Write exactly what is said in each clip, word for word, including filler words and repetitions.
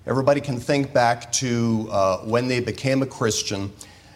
Everybody can think back to uh, when they became a Christian.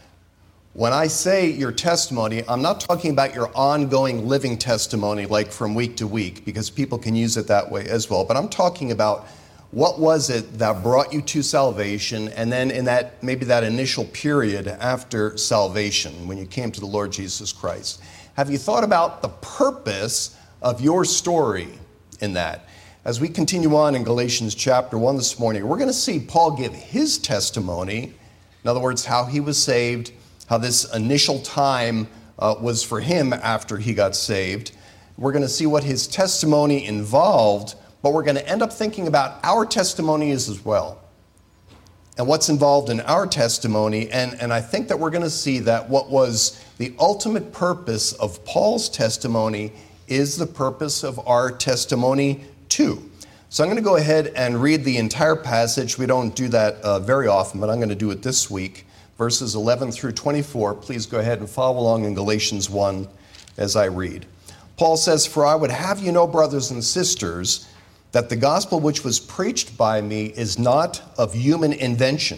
When I say your testimony, I'm not talking about your ongoing living testimony like from week to week, because people can use it that way as well. But I'm talking about what was it that brought you to salvation, and then in that maybe that initial period after salvation, when you came to the Lord Jesus Christ. Have you thought about the purpose of your story in that? As we continue on in Galatians chapter one this morning, we're going to see Paul give his testimony. In other words, how he was saved, how this initial time uh, was for him after he got saved. We're going to see what his testimony involved, but we're going to end up thinking about our testimonies as well, and what's involved in our testimony. And, and I think that we're going to see that what was the ultimate purpose of Paul's testimony is the purpose of our testimony too. So I'm going to go ahead and read the entire passage. We don't do that uh, very often, but I'm going to do it this week. Verses eleven through twenty-four. Please go ahead and follow along in Galatians one as I read. Paul says, "For I would have you know, brothers and sisters, that the gospel which was preached by me is not of human invention.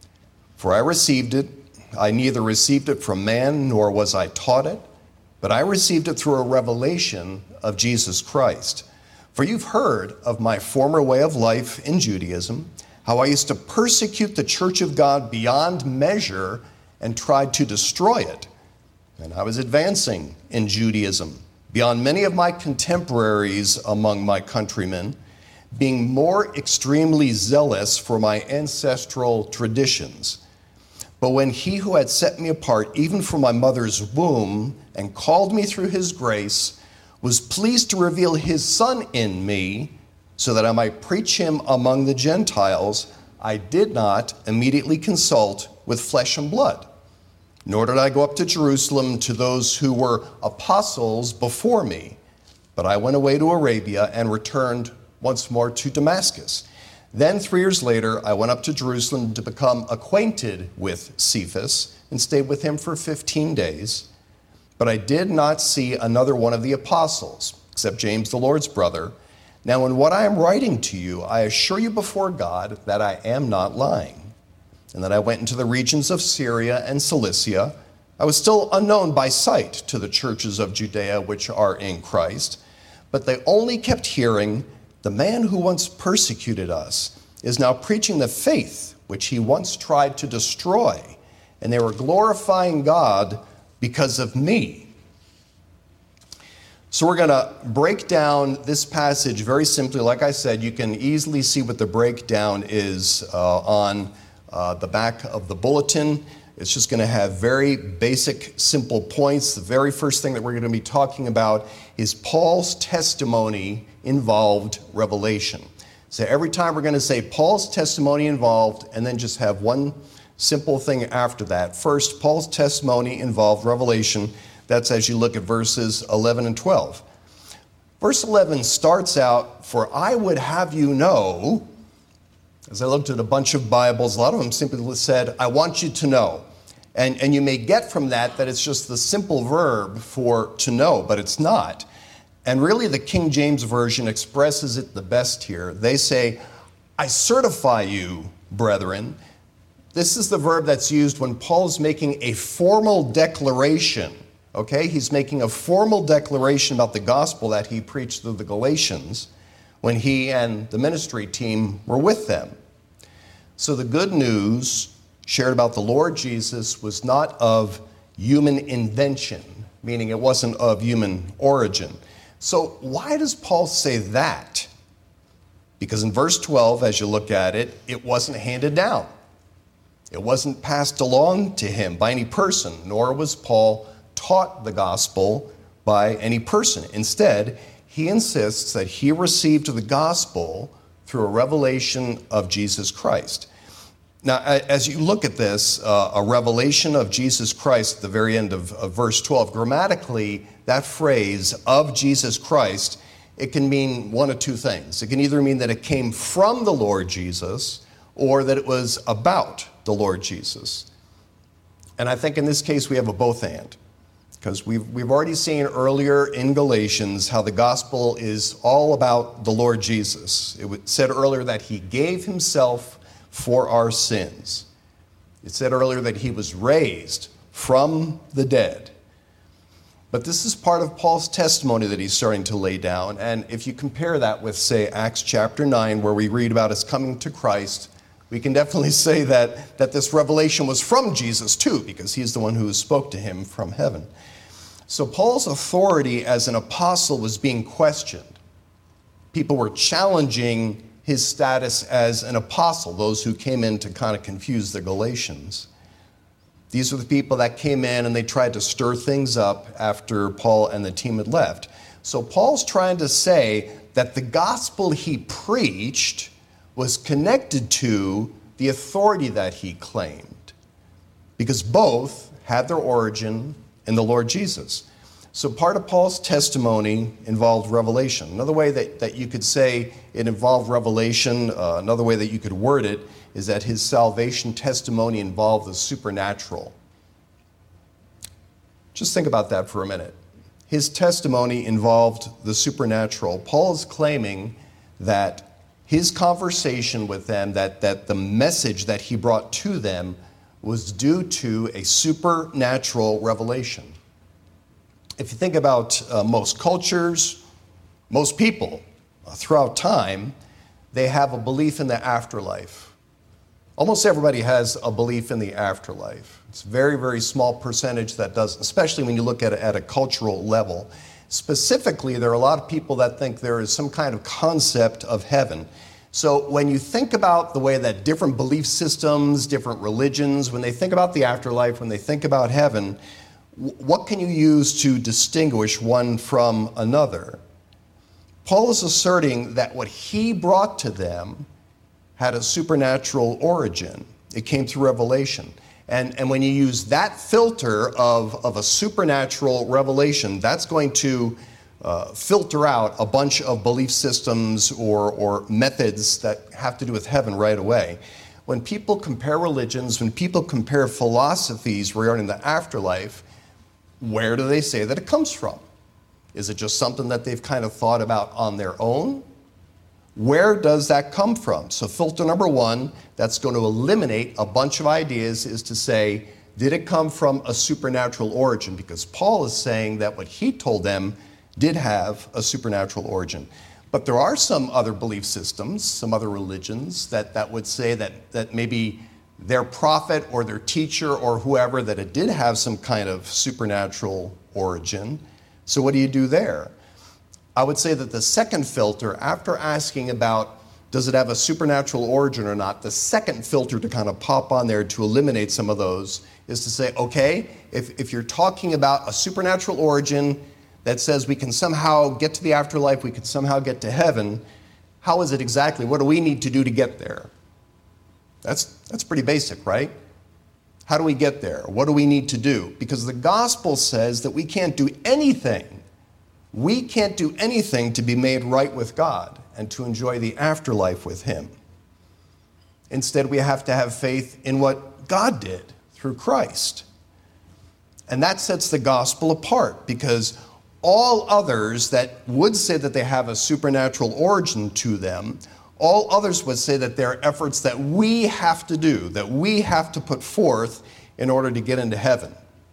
For I received it, I neither received it from man, nor was I taught it, but I received it through a revelation of Jesus Christ. For you've heard of my former way of life in Judaism, how I used to persecute the church of God beyond measure and tried to destroy it. And I was advancing in Judaism beyond many of my contemporaries among my countrymen, being more extremely zealous for my ancestral traditions. But when he who had set me apart, even from my mother's womb, and called me through his grace, was pleased to reveal his Son in me, so that I might preach him among the Gentiles, I did not immediately consult with flesh and blood, nor did I go up to Jerusalem to those who were apostles before me, but I went away to Arabia and returned once more to Damascus. Then three years later, I went up to Jerusalem to become acquainted with Cephas and stayed with him for fifteen days. But I did not see another one of the apostles, except James, the Lord's brother. Now in what I am writing to you, I assure you before God that I am not lying, and that I went into the regions of Syria and Cilicia. I was still unknown by sight to the churches of Judea which are in Christ, but they only kept hearing, the man who once persecuted us is now preaching the faith which he once tried to destroy, and they were glorifying God because of me." So we're going to break down this passage very simply. Like I said, you can easily see what the breakdown is uh, on uh, the back of the bulletin. It's just going to have very basic, simple points. The very first thing that we're going to be talking about is Paul's testimony involved revelation. So every time we're going to say Paul's testimony involved, and then just have one simple thing after that. First, Paul's testimony involved revelation. That's as you look at verses eleven and twelve. Verse eleven starts out, "For I would have you know," as I looked at a bunch of Bibles, a lot of them simply said, "I want you to know." And, and you may get from that that it's just the simple verb for to know, but it's not. And really the King James Version expresses it the best here. They say, "I certify you, brethren." This is the verb that's used when Paul's making a formal declaration. Okay, he's making a formal declaration about the gospel that he preached to the Galatians when he and the ministry team were with them. So the good news shared about the Lord Jesus was not of human invention, meaning it wasn't of human origin. So why does Paul say that? Because in verse twelve, as you look at it, it wasn't handed down. It wasn't passed along to him by any person, nor was Paul taught the gospel by any person. Instead, he insists that he received the gospel through a revelation of Jesus Christ. Now, as you look at this, uh, a revelation of Jesus Christ at the very end of, of verse twelve, grammatically, that phrase, "of Jesus Christ," it can mean one of two things. It can either mean that it came from the Lord Jesus, or that it was about the Lord Jesus. And I think in this case we have a both and. Because we've, we've already seen earlier in Galatians how the gospel is all about the Lord Jesus. It was said earlier that he gave himself for our sins. It said earlier that he was raised from the dead. But this is part of Paul's testimony that he's starting to lay down. And if you compare that with, say, Acts chapter nine, where we read about his coming to Christ, we can definitely say that, that this revelation was from Jesus too, because he's the one who spoke to him from heaven. So Paul's authority as an apostle was being questioned. People were challenging his status as an apostle, those who came in to kind of confuse the Galatians. These were the people that came in and they tried to stir things up after Paul and the team had left. So Paul's trying to say that the gospel he preached was connected to the authority that he claimed, because both had their origin in the Lord Jesus. So part of Paul's testimony involved revelation. Another way that, that you could say it involved revelation, uh, another way that you could word it, is that his salvation testimony involved the supernatural. Just think about that for a minute. His testimony involved the supernatural. Paul is claiming that his conversation with them, that, that the message that he brought to them was due to a supernatural revelation. If you think about uh, most cultures, most people uh, throughout time, they have a belief in the afterlife. Almost everybody has a belief in the afterlife. It's a very, very small percentage that doesn't, especially when you look at it at a cultural level. Specifically, there are a lot of people that think there is some kind of concept of heaven. So when you think about the way that different belief systems, different religions, when they think about the afterlife, when they think about heaven, what can you use to distinguish one from another? Paul is asserting that what he brought to them had a supernatural origin. It came through revelation. And, and when you use that filter of, of a supernatural revelation, that's going to uh, filter out a bunch of belief systems or, or methods that have to do with heaven right away. When people compare religions, when people compare philosophies regarding the afterlife, where do they say that it comes from? Is it just something that they've kind of thought about on their own? Where does that come from? So filter number one, that's going to eliminate a bunch of ideas, is to say, did it come from a supernatural origin? Because Paul is saying that what he told them did have a supernatural origin. But there are some other belief systems, some other religions that, that would say that, that maybe their prophet or their teacher or whoever, that it did have some kind of supernatural origin. So what do you do there? I would say that the second filter, after asking about does it have a supernatural origin or not, the second filter to kind of pop on there to eliminate some of those is to say, okay, if, if you're talking about a supernatural origin that says we can somehow get to the afterlife, we can somehow get to heaven, how is it exactly? What do we need to do to get there? That's, that's pretty basic, right? How do we get there? What do we need to do? Because the gospel says that we can't do anything. We can't do anything to be made right with God and to enjoy the afterlife with him. Instead, we have to have faith in what God did through Christ. And that sets the gospel apart, because all others that would say that they have a supernatural origin to them, all others would say that they're efforts that we have to do, that we have to put forth in order to get into heaven.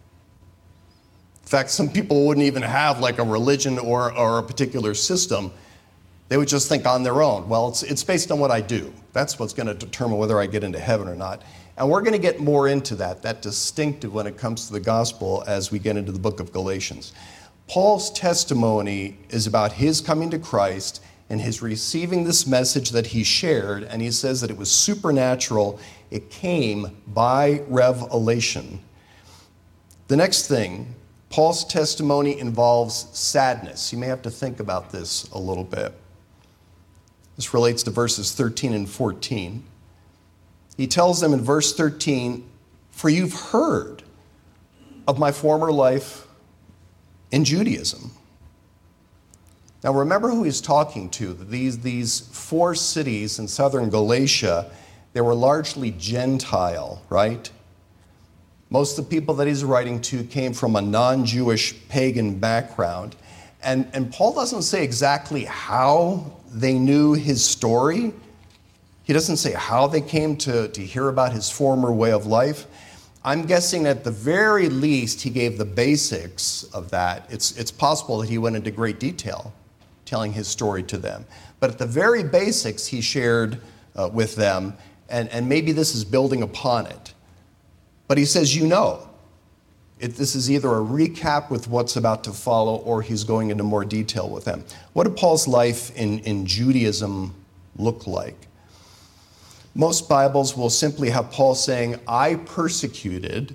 In fact, some people wouldn't even have like a religion or, or a particular system. They would just think on their own, well, it's, it's based on what I do. That's what's going to determine whether I get into heaven or not. And we're going to get more into that, that distinctive when it comes to the gospel as we get into the book of Galatians. Paul's testimony is about his coming to Christ and his receiving this message that he shared, and he says that it was supernatural. It came by revelation. The next thing, Paul's testimony involves sadness. You may have to think about this a little bit. This relates to verses thirteen and fourteen. He tells them in verse thirteen, "For you've heard of my former life in Judaism." Now remember who he's talking to. These, these four cities in southern Galatia, they were largely Gentile, right? Most of the people that he's writing to came from a non-Jewish pagan background. And, and Paul doesn't say exactly how they knew his story, He doesn't say how they came to, to hear about his former way of life. I'm guessing at the very least he gave the basics of that. It's, it's possible that he went into great detail telling his story to them. But at the very basics he shared uh, with them, and, and maybe this is building upon it. But he says, you know, it, this is either a recap with what's about to follow, or he's going into more detail with them. What did Paul's life in, in Judaism look like? Most Bibles will simply have Paul saying, I persecuted.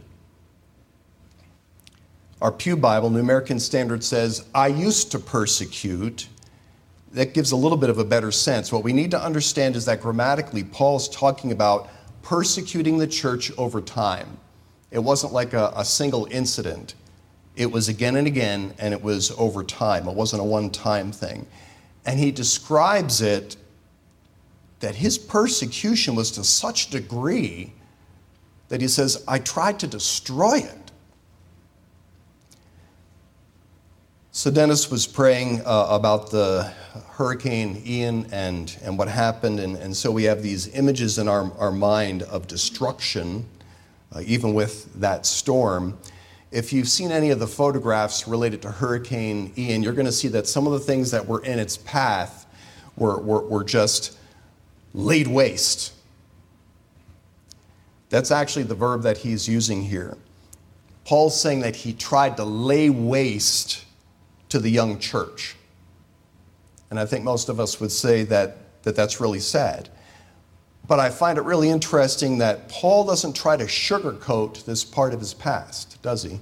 Our Pew Bible, New American Standard, says, I used to persecute. That gives a little bit of a better sense. What we need to understand is that grammatically, Paul's talking about persecuting the church over time. It wasn't like a, a single incident. It was again and again, and it was over time. It wasn't a one-time thing. And he describes it that his persecution was to such a degree that he says, I tried to destroy it. So Dennis was praying uh, about the Hurricane Ian and, and what happened, and, and so we have these images in our, our mind of destruction, uh, even with that storm. If you've seen any of the photographs related to Hurricane Ian, you're going to see that some of the things that were in its path were, were, were just laid waste. That's actually the verb that he's using here. Paul's saying that he tried to lay waste to the young church. And I think most of us would say that, that that's really sad. But I find it really interesting that Paul doesn't try to sugarcoat this part of his past, does he?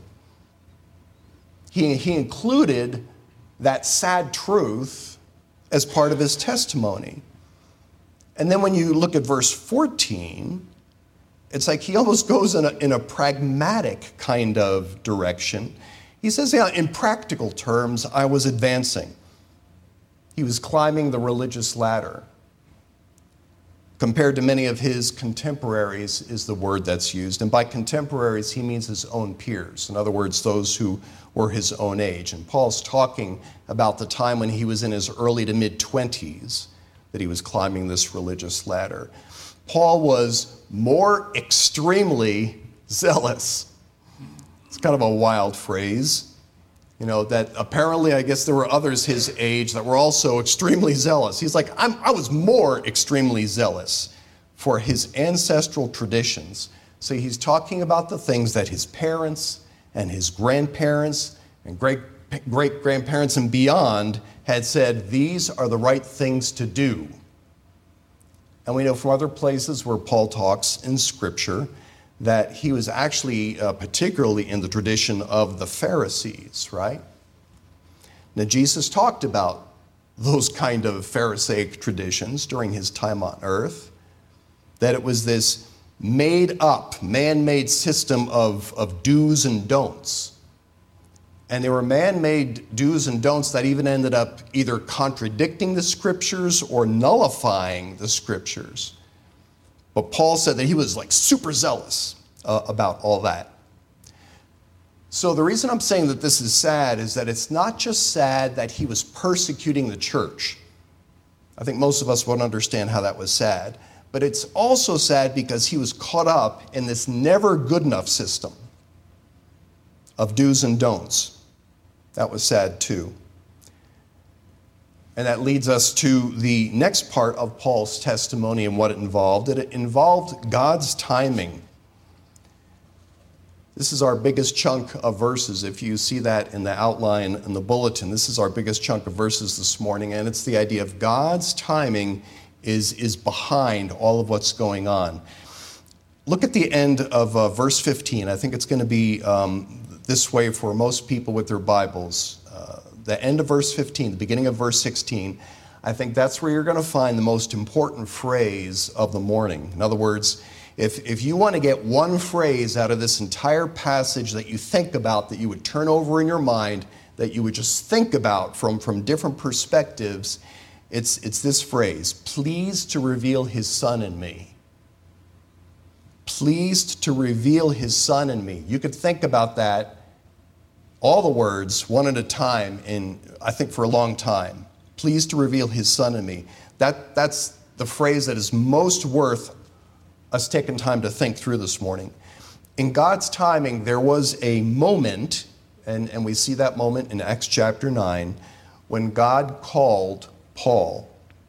He, he included that sad truth as part of his testimony. And then when you look at verse fourteen, it's like he almost goes in a, in a pragmatic kind of direction. He says, yeah, in practical terms, I was advancing. He was climbing the religious ladder. Compared to many of his contemporaries is the word that's used. And by contemporaries, he means his own peers. In other words, those who were his own age. And Paul's talking about the time when he was in his early to mid-twenties, that he was climbing this religious ladder. Paul was more extremely zealous. It's kind of a wild phrase, you know, that apparently I guess there were others his age that were also extremely zealous. He's like, I'm, I was more extremely zealous for his ancestral traditions. So he's talking about the things that his parents and his grandparents and great great grandparents and beyond had said, these are the right things to do. And we know from other places where Paul talks in Scripture that he was actually uh, particularly in the tradition of the Pharisees, right? Now, Jesus talked about those kind of Pharisaic traditions during his time on earth, that it was this made-up, man-made system of, of do's and don'ts. And they were man-made do's and don'ts that even ended up either contradicting the Scriptures or nullifying the Scriptures. But Paul said that he was like super zealous uh, about all that. So the reason I'm saying that this is sad is that it's not just sad that he was persecuting the church. I think most of us won't understand how that was sad. But it's also sad because he was caught up in this never good enough system of do's and don'ts. That was sad too. And that leads us to the next part of Paul's testimony and what it involved. It involved God's timing. This is our biggest chunk of verses. If you see that in the outline in the bulletin, this is our biggest chunk of verses this morning, and it's the idea of God's timing is, is behind all of what's going on. Look at the end of uh, verse fifteen. I think it's going to be um, this way for most people with their Bibles. Uh, the end of verse fifteen, the beginning of verse sixteen, I think that's where you're going to find the most important phrase of the morning. In other words, if, if you want to get one phrase out of this entire passage that you think about, that you would turn over in your mind, that you would just think about from, from different perspectives, it's, it's this phrase, pleased to reveal his Son in me. Pleased to reveal his Son in me. You could think about that, all the words, one at a time, in I think for a long time. Pleased to reveal his Son in me. That, that's the phrase that is most worth us taking time to think through this morning. In God's timing, there was a moment, and, and we see that moment in Acts chapter nine, when God called Paul.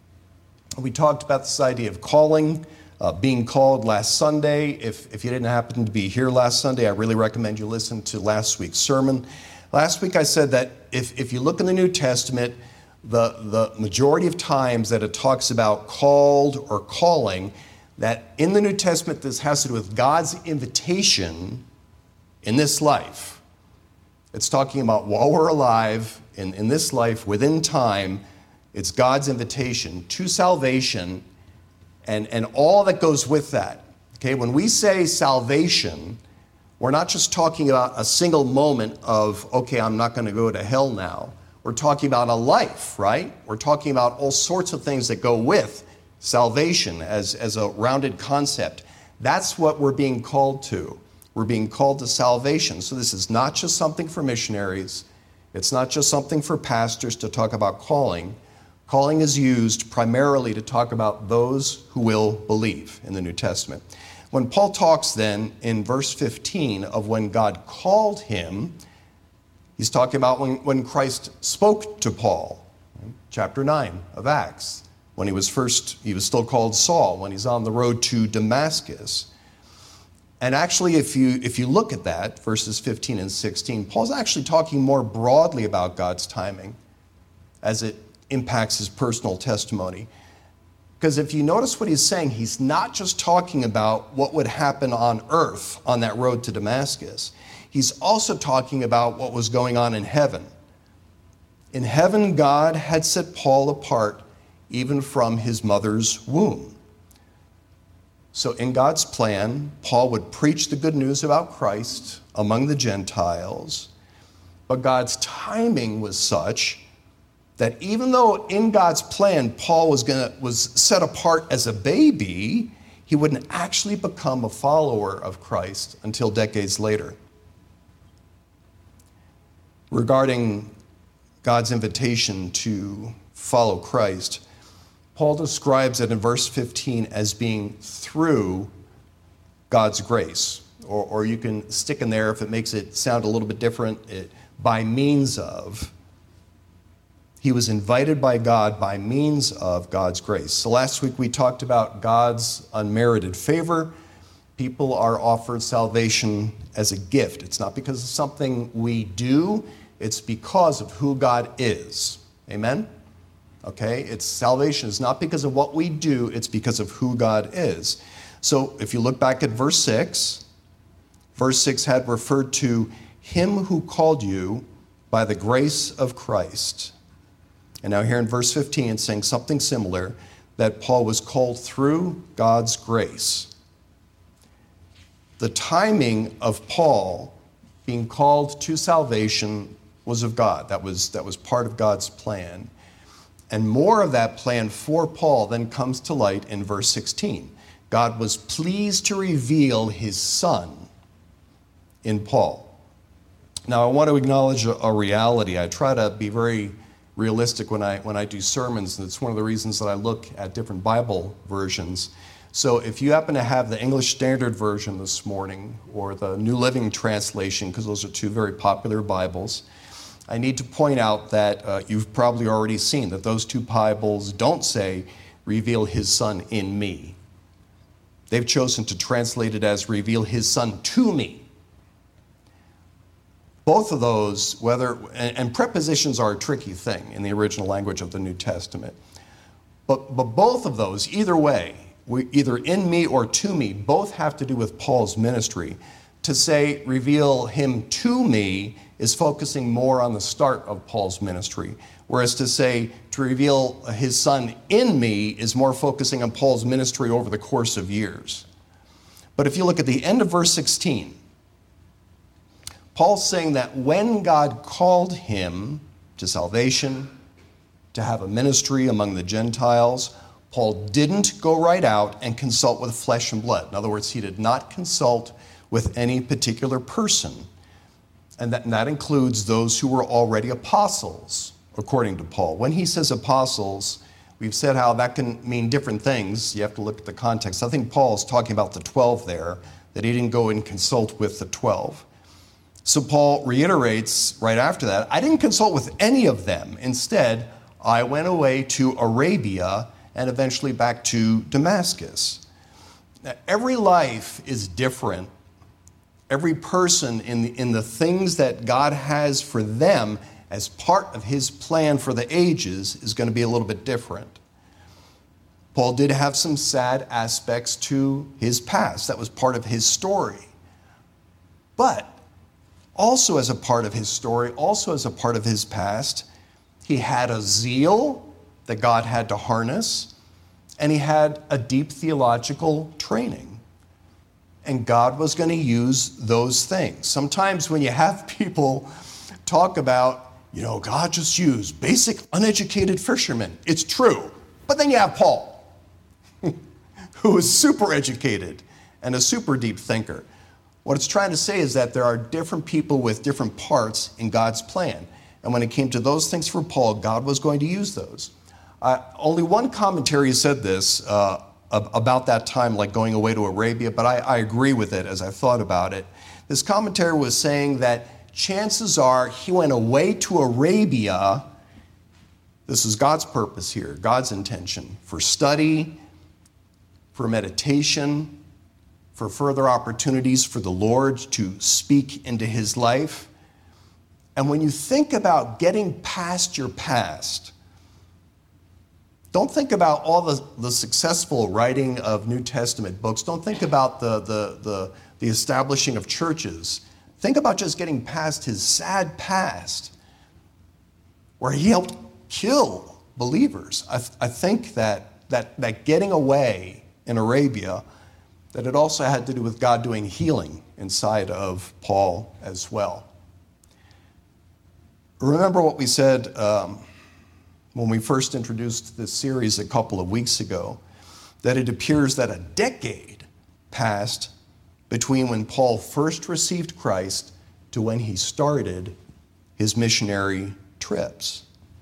We talked about this idea of calling, uh, being called last Sunday. If, if you didn't happen to be here last Sunday, I really recommend you listen to last week's sermon. Last week I said that if, if you look in the New Testament, the, the majority of times that it talks about called or calling, that in the New Testament this has to do with God's invitation in this life. It's talking about while we're alive, in, in this life, within time, it's God's invitation to salvation and, and all that goes with that. Okay, when we say salvation, we're not just talking about a single moment of, okay, I'm not going to go to hell now. We're talking about a life, right? We're talking about all sorts of things that go with salvation as, as a rounded concept. That's what we're being called to. We're being called to salvation. So this is not just something for missionaries. It's not just something for pastors to talk about calling. Calling is used primarily to talk about those who will believe in the New Testament. When Paul talks then in verse fifteen of when God called him, he's talking about when, when Christ spoke to Paul, chapter nine of Acts. When he was first, he was still called Saul, when he's on the road to Damascus. And actually, if you if you look at that, verses fifteen and sixteen, Paul's actually talking more broadly about God's timing as it impacts his personal testimony. Because if you notice what he's saying, he's not just talking about what would happen on earth on that road to Damascus. He's also talking about what was going on in heaven. In heaven, God had set Paul apart even from his mother's womb. So in God's plan, Paul would preach the good news about Christ among the Gentiles, but God's timing was such that even though in God's plan Paul was gonna was set apart as a baby, he wouldn't actually become a follower of Christ until decades later. Regarding God's invitation to follow Christ, Paul describes it in verse fifteen as being through God's grace. Or, or you can stick in there, if it makes it sound a little bit different, it, by means of. He was invited by God by means of God's grace. So last week we talked about God's unmerited favor. People are offered salvation as a gift. It's not because of something we do, it's because of who God is. Amen? Okay, it's salvation is not because of what we do, it's because of who God is. So if you look back at verse six, verse six had referred to him who called you by the grace of Christ. And now here in verse fifteen, it's saying something similar, that Paul was called through God's grace. The timing of Paul being called to salvation was of God. That was, that was part of God's plan. And more of that plan for Paul then comes to light in verse sixteen. God was pleased to reveal his Son in Paul. Now, I want to acknowledge a, a reality. I try to be very realistic when I when I do sermons, and it's one of the reasons that I look at different Bible versions. So if you happen to have the English Standard Version this morning or the New Living Translation, because those are two very popular Bibles, I need to point out that uh, you've probably already seen that those two Bibles don't say, reveal his Son in me. They've chosen to translate it as reveal his Son to me. Both of those, whether, and, and prepositions are a tricky thing in the original language of the New Testament. But, but both of those, either way, we, either in me or to me, both have to do with Paul's ministry. To say, reveal him to me, is focusing more on the start of Paul's ministry. Whereas to say, to reveal his Son in me, is more focusing on Paul's ministry over the course of years. But if you look at the end of verse sixteen, Paul's saying that when God called him to salvation, to have a ministry among the Gentiles, Paul didn't go right out and consult with flesh and blood. In other words, he did not consult with any particular person. And that, and that includes those who were already apostles, according to Paul. When he says apostles, We've said how that can mean different things. You have to look at the context. I think Paul is talking about the twelve there, that he didn't go and consult with the twelve. So Paul reiterates right after that, I didn't consult with any of them. Instead, I went away to Arabia and eventually back to Damascus. Now, every life is different. Every person in the, in the things that God has for them as part of his plan for the ages is going to be a little bit different. Paul did have some sad aspects to his past. That was part of his story. But also as a part of his story, also as a part of his past, he had a zeal that God had to harness, and he had a deep theological training. And God was going to use those things. Sometimes when you have people talk about, you know, God just used basic uneducated fishermen, it's true. But then you have Paul, who is super educated and a super deep thinker. What it's trying to say is that there are different people with different parts in God's plan. And when it came to those things for Paul, God was going to use those. Uh, only one commentary said this uh, about that time, like going away to Arabia, but I, I agree with it as I thought about it. This commentary was saying that chances are he went away to Arabia. This is God's purpose here, God's intention, for study, for meditation, for further opportunities for the Lord to speak into his life. And when you think about getting past your past, don't think about all the, the successful writing of New Testament books. Don't think about the, the, the, the establishing of churches. Think about just getting past his sad past, where he helped kill believers. I, th- I think that, that, that getting away in Arabia, that it also had to do with God doing healing inside of Paul as well. Remember what we said um, when we first introduced this series a couple of weeks ago, that it appears that a decade passed between when Paul first received Christ to when he started his missionary trips.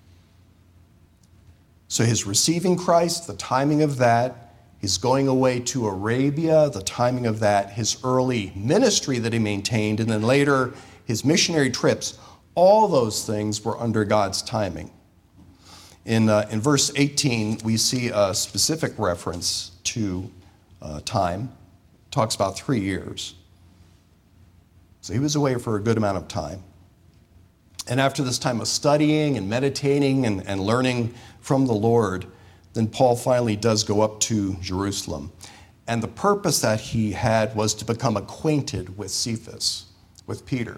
So his receiving Christ, the timing of that, his going away to Arabia, the timing of that, his early ministry that he maintained, and then later his missionary trips, all those things were under God's timing. In, uh, in verse eighteen, we see a specific reference to uh, time. Talks about three years. So he was away for a good amount of time. And after this time of studying and meditating and, and learning from the Lord, then Paul finally does go up to Jerusalem. And the purpose that he had was to become acquainted with Cephas, with Peter.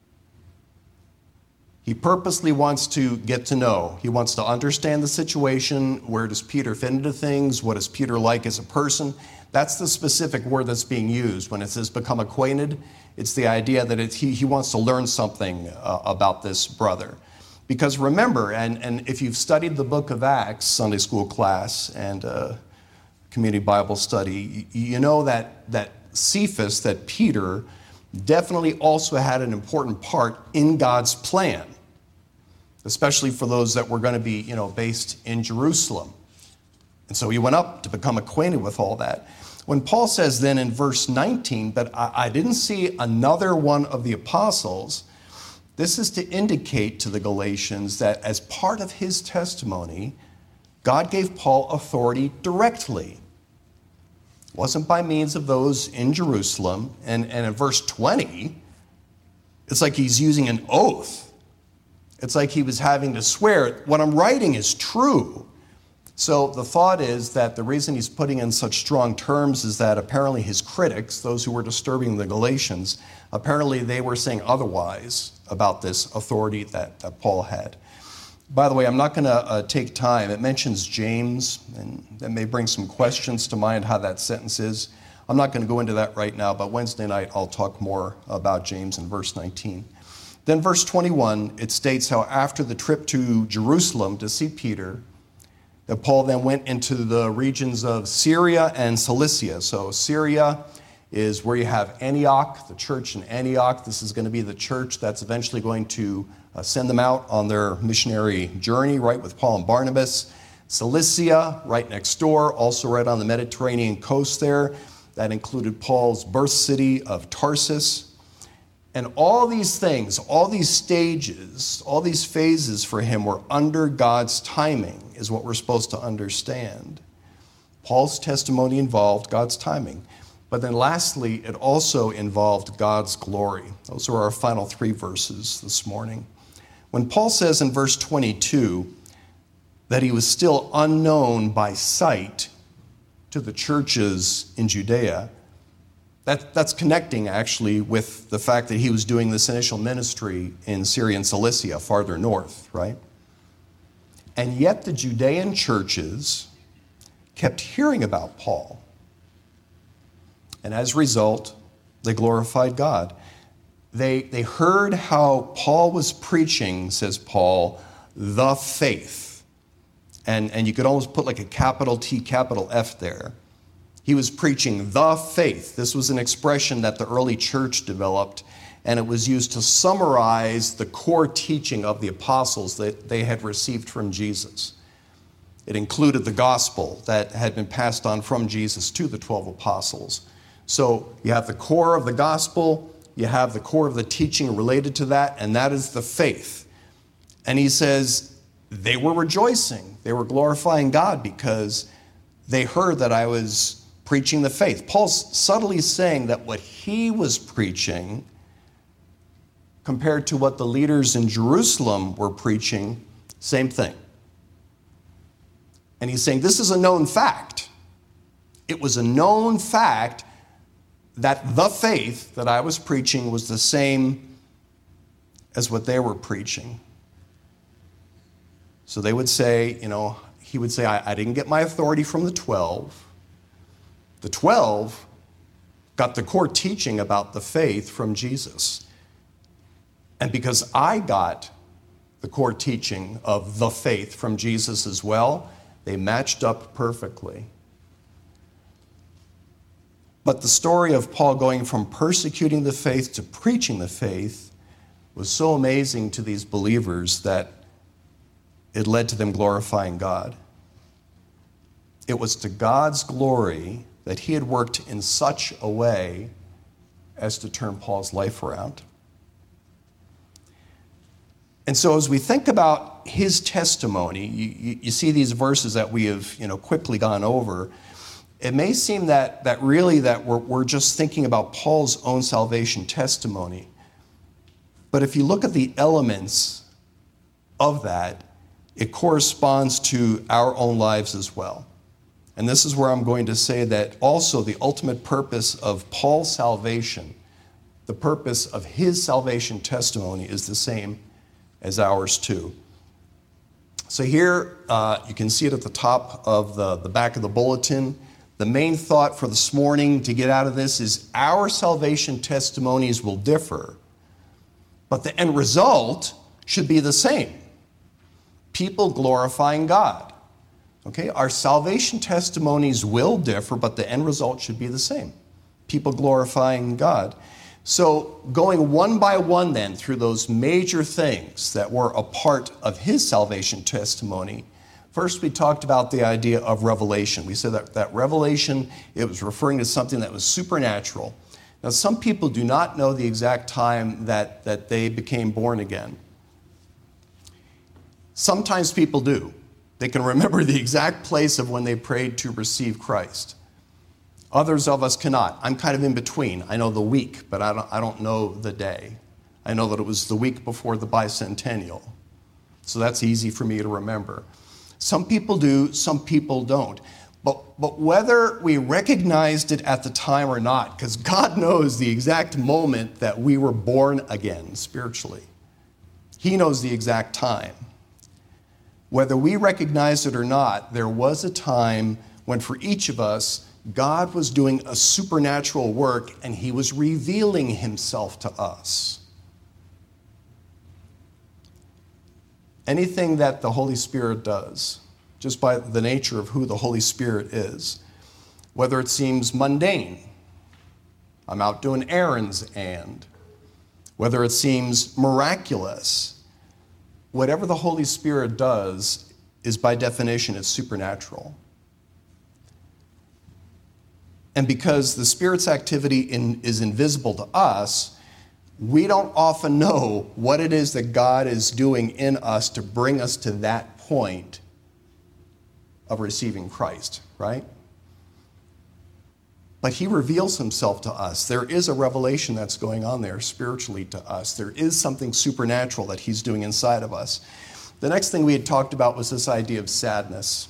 He purposely wants to get to know. He wants to understand the situation. Where does Peter fit into things? What is Peter like as a person? That's the specific word that's being used. When it says become acquainted, it's the idea that it, he, he wants to learn something uh, about this brother. Because remember, and, and if you've studied the book of Acts, Sunday school class, and uh, community Bible study, you, you know that, that Cephas, that Peter, definitely also had an important part in God's plan, especially for those that were going to be, you know, based in Jerusalem. And so he went up to become acquainted with all that. When Paul says then in verse nineteen, but I, I didn't see another one of the apostles, this is to indicate to the Galatians that as part of his testimony, God gave Paul authority directly. It wasn't by means of those in Jerusalem. And, and in verse twenty, it's like he's using an oath. It's like he was having to swear, what I'm writing is true. So the thought is that the reason he's putting in such strong terms is that apparently his critics, those who were disturbing the Galatians, apparently they were saying otherwise about this authority that, that Paul had. By the way, I'm not going to uh, take time. It mentions James, and that may bring some questions to mind how that sentence is. I'm not going to go into that right now, but Wednesday night I'll talk more about James in verse nineteen. Then verse twenty-one, it states how after the trip to Jerusalem to see Peter, that Paul then went into the regions of Syria and Cilicia. So Syria is where you have Antioch, the church in Antioch. This is going to be the church that's eventually going to uh, send them out on their missionary journey, right, with Paul and Barnabas. Cilicia, right next door, also right on the Mediterranean coast there. That included Paul's birth city of Tarsus. And all these things, all these stages, all these phases for him were under God's timing, is what we're supposed to understand. Paul's testimony involved God's timing. But then lastly, it also involved God's glory. Those are our final three verses this morning. When Paul says in verse twenty-two that he was still unknown by sight to the churches in Judea, that, that's connecting actually with the fact that he was doing this initial ministry in Syria and Cilicia, farther north, right? And yet the Judean churches kept hearing about Paul. And as a result, they glorified God. They, they heard how Paul was preaching, says Paul, the faith. And, and you could almost put like a capital T, capital F there. He was preaching the faith. This was an expression that the early church developed, and it was used to summarize the core teaching of the apostles that they had received from Jesus. It included the gospel that had been passed on from Jesus to the twelve apostles. So you have the core of the gospel, you have the core of the teaching related to that, and that is the faith. And he says they were rejoicing. They were glorifying God because they heard that I was preaching the faith. Paul's subtly saying that what he was preaching compared to what the leaders in Jerusalem were preaching, same thing. And he's saying this is a known fact. It was a known fact that the faith that I was preaching was the same as what they were preaching. So they would say, you know, he would say, I, I didn't get my authority from the twelve. The twelve got the core teaching about the faith from Jesus. And because I got the core teaching of the faith from Jesus as well, they matched up perfectly. But the story of Paul going from persecuting the faith to preaching the faith was so amazing to these believers that it led to them glorifying God. It was to God's glory that he had worked in such a way as to turn Paul's life around. And so as we think about his testimony, you, you, you see these verses that we have, you know, quickly gone over. It may seem that, that really that we're, we're just thinking about Paul's own salvation testimony. But if you look at the elements of that, it corresponds to our own lives as well. And this is where I'm going to say that also the ultimate purpose of Paul's salvation, the purpose of his salvation testimony is the same as ours too. So here uh, you can see it at the top of the, the back of the bulletin. The main thought for this morning to get out of this is our salvation testimonies will differ, but the end result should be the same. People glorifying God. Okay, our salvation testimonies will differ, but the end result should be the same. People glorifying God. So going one by one then through those major things that were a part of his salvation testimony. First, we talked about the idea of revelation. We said that, that revelation, it was referring to something that was supernatural. Now, some people do not know the exact time that, that they became born again. Sometimes people do. They can remember the exact place of when they prayed to receive Christ. Others of us cannot. I'm kind of in between. I know the week, but I don't, I don't know the day. I know that it was the week before the bicentennial. So that's easy for me to remember. Some people do, some people don't. But, but whether we recognized it at the time or not, because God knows the exact moment that we were born again spiritually. He knows the exact time. Whether we recognize it or not, there was a time when for each of us, God was doing a supernatural work and he was revealing himself to us. Anything that the Holy Spirit does, just by the nature of who the Holy Spirit is, whether it seems mundane, I'm out doing errands and, whether it seems miraculous, whatever the Holy Spirit does, is by definition, it's supernatural. And because the Spirit's activity in, is invisible to us, we don't often know what it is that God is doing in us to bring us to that point of receiving Christ, right? But he reveals himself to us. There is a revelation that's going on there spiritually to us. There is something supernatural that he's doing inside of us. The next thing we had talked about was this idea of sadness.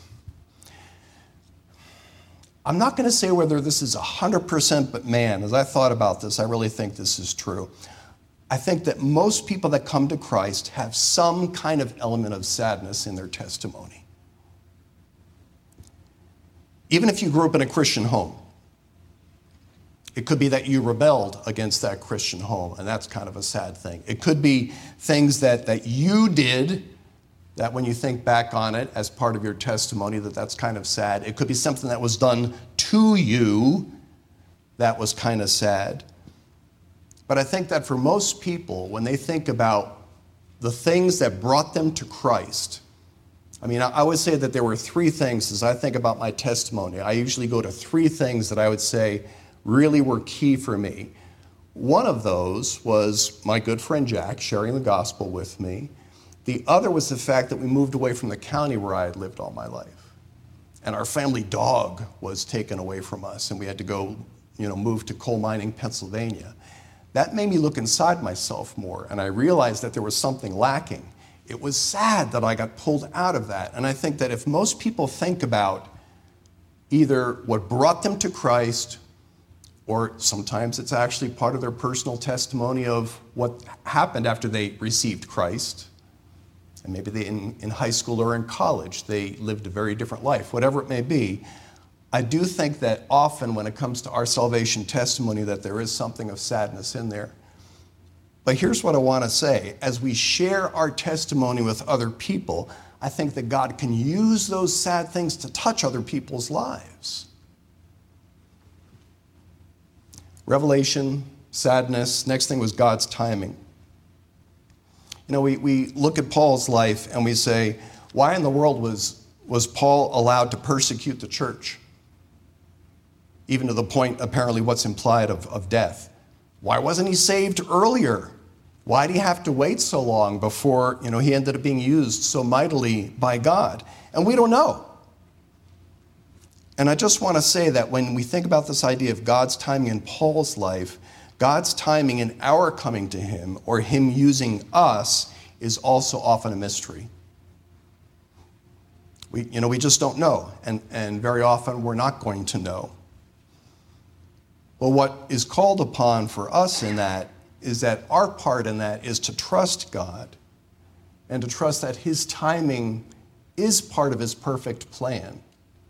I'm not going to say whether this is one hundred percent, but man, as I thought about this, I really think this is true. I think that most people that come to Christ have some kind of element of sadness in their testimony. Even if you grew up in a Christian home, it could be that you rebelled against that Christian home, and that's kind of a sad thing. It could be things that, that you did that when you think back on it as part of your testimony, that that's kind of sad. It could be something that was done to you that was kind of sad. But I think that for most people, when they think about the things that brought them to Christ, I mean, I would say that there were three things as I think about my testimony. I usually go to three things that I would say really were key for me. One of those was my good friend Jack sharing the gospel with me. The other was the fact that we moved away from the county where I had lived all my life. And our family dog was taken away from us, and we had to go, you know, move to coal mining, Pennsylvania. That made me look inside myself more, and I realized that there was something lacking. It was sad that I got pulled out of that. And I think that if most people think about either what brought them to Christ, or sometimes it's actually part of their personal testimony of what happened after they received Christ, and maybe they, in, in high school or in college, they lived a very different life, whatever it may be, I do think that often when it comes to our salvation testimony that there is something of sadness in there. But here's what I want to say. As we share our testimony with other people, I think that God can use those sad things to touch other people's lives. Revelation, sadness. Next thing was God's timing. You know, we, we look at Paul's life and we say, why in the world was, was Paul allowed to persecute the church? Even to the point, apparently, what's implied of, of death. Why wasn't he saved earlier? Why did he have to wait so long before, you know, he ended up being used so mightily by God? And we don't know. And I just want to say that when we think about this idea of God's timing in Paul's life, God's timing in our coming to him or him using us is also often a mystery. We, you know, we just don't know, and, and very often we're not going to know. Well, what is called upon for us in that is that our part in that is to trust God and to trust that his timing is part of his perfect plan.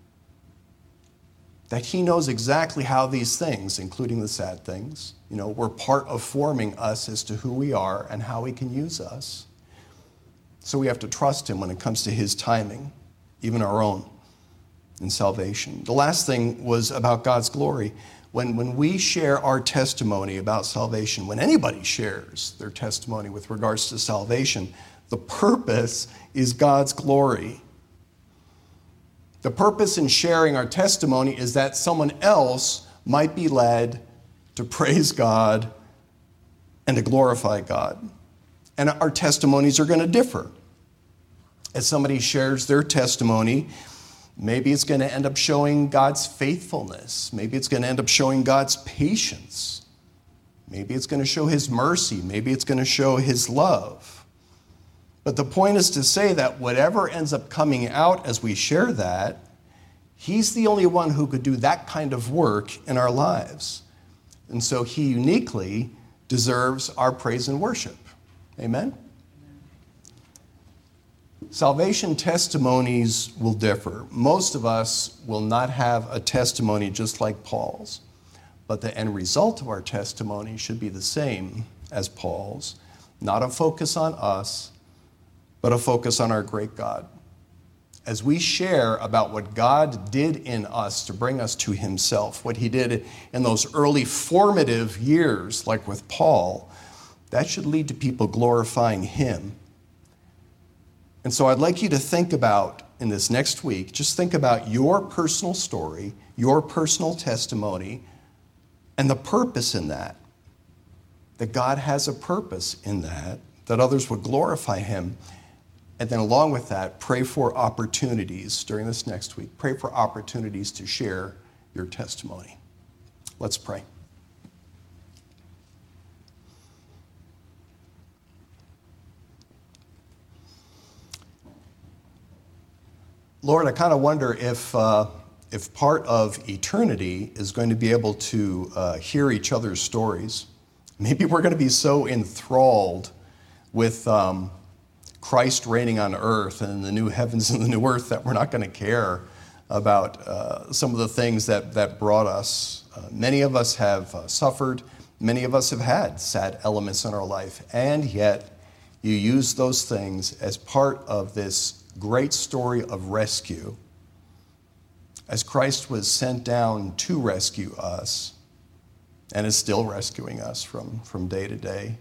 That he knows exactly how these things, including the sad things, you know, were part of forming us as to who we are and how he can use us. So we have to trust him when it comes to his timing, even our own, in salvation. The last thing was about God's glory. When, when we share our testimony about salvation, when anybody shares their testimony with regards to salvation, the purpose is God's glory. The purpose in sharing our testimony is that someone else might be led to praise God and to glorify God. And our testimonies are going to differ. As somebody shares their testimony, maybe it's going to end up showing God's faithfulness. Maybe it's going to end up showing God's patience. Maybe it's going to show his mercy. Maybe it's going to show his love. But the point is to say that whatever ends up coming out as we share that, he's the only one who could do that kind of work in our lives. And so he uniquely deserves our praise and worship. Amen? Salvation testimonies will differ. Most of us will not have a testimony just like Paul's, but the end result of our testimony should be the same as Paul's. Not a focus on us, but a focus on our great God. As we share about what God did in us to bring us to himself, what he did in those early formative years, like with Paul, that should lead to people glorifying him. And so I'd like you to think about, in this next week, just think about your personal story, your personal testimony, and the purpose in that. That God has a purpose in that, that others would glorify him. And then along with that, pray for opportunities during this next week. Pray for opportunities to share your testimony. Let's pray. Lord, I kind of wonder if uh, if part of eternity is going to be able to uh, hear each other's stories. Maybe we're going to be so enthralled with um, Christ reigning on earth and the new heavens and the new earth that we're not going to care about uh, some of the things that, that brought us. Uh, many of us have uh, suffered. Many of us have had sad elements in our life. And yet, you use those things as part of this great story of rescue. As Christ was sent down to rescue us, and is still rescuing us from, from day to day,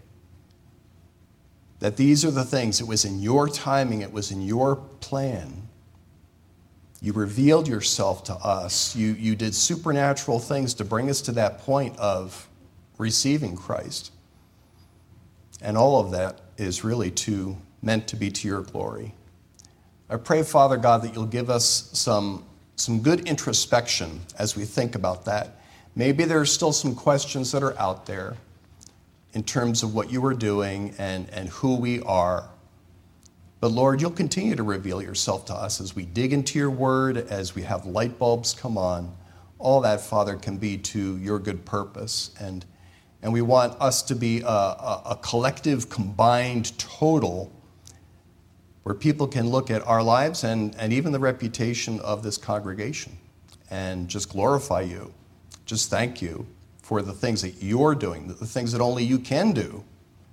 that these are the things, it was in your timing, it was in your plan. You revealed yourself to us. You, you did supernatural things to bring us to that point of receiving Christ. And all of that is really to, meant to be to your glory. I pray, Father God, that you'll give us some, some good introspection as we think about that. Maybe there are still some questions that are out there in terms of what you are doing and, and who we are. But Lord, you'll continue to reveal yourself to us as we dig into your word, as we have light bulbs come on. All that, Father, can be to your good purpose. And, and we want us to be a, a, a collective, combined total where people can look at our lives and, and even the reputation of this congregation and just glorify you. Just thank you for the things that you're doing, the things that only you can do.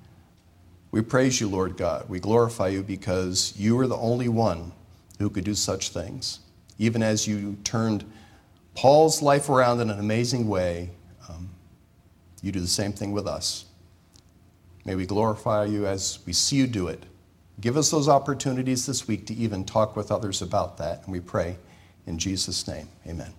We praise you, Lord God. We glorify you because you are the only one who could do such things. Even as you turned Paul's life around in an amazing way, um, you do the same thing with us. May we glorify you as we see you do it. Give us those opportunities this week to even talk with others about that. And we pray in Jesus' name, amen.